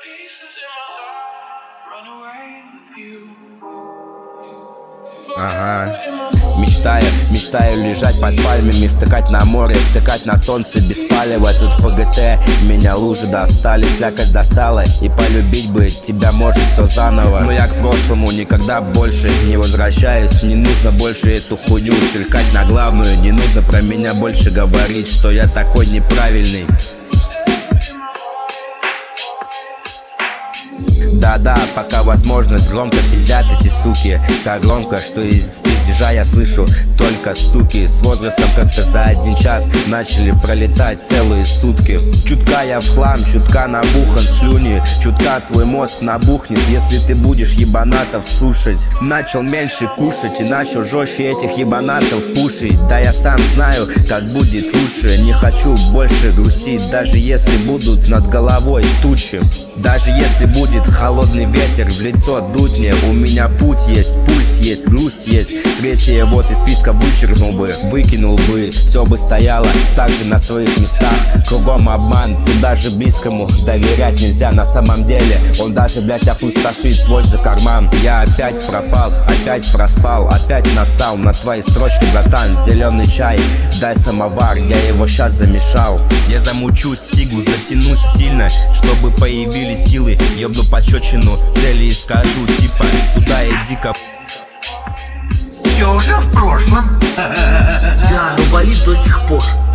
Ага. Мечтаю лежать под пальмами, втыкать на море, втыкать на солнце без палева. Тут в ПГТ меня лужи достали, слякоть достала, и полюбить бы тебя может все заново. Но я к прошлому никогда больше не возвращаюсь. Не нужно больше эту хуйню черкать на главную. Не нужно про меня больше говорить, что я такой неправильный. Да-да, пока возможность, громко пиздят эти суки. Так громко, что из пиздежа я слышу только стуки. С возрастом как-то за 1 час начали пролетать целые сутки. Чутка я в хлам, чутка набухан слюни. Чутка твой мозг набухнет, если ты будешь ебанатов слушать. Начал меньше кушать и начал жестче этих ебанатов пушить. Да я сам знаю, как будет лучше. Не хочу больше грустить, даже если будут над головой тучи. Даже если будет холодный ветер в лицо дуть мне, у меня путь есть, пульс есть, грусть есть. Третье вот из списка вычеркнул бы, выкинул бы, все бы стояло так же на своих местах. Кругом обман, и даже близкому доверять нельзя на самом деле. Он даже, блять, опустошит твой же карман. Я опять пропал, опять проспал, опять насал на твои строчки, братан. Зеленый чай, дай самовар, я его щас замешал. Я замучусь, сигу, затянусь сильно, чтобы появились силы. Ёбну пощечину, цели и скажу, типа, сюда иди-ка. Все уже в прошлом. Да, но болит до сих пор.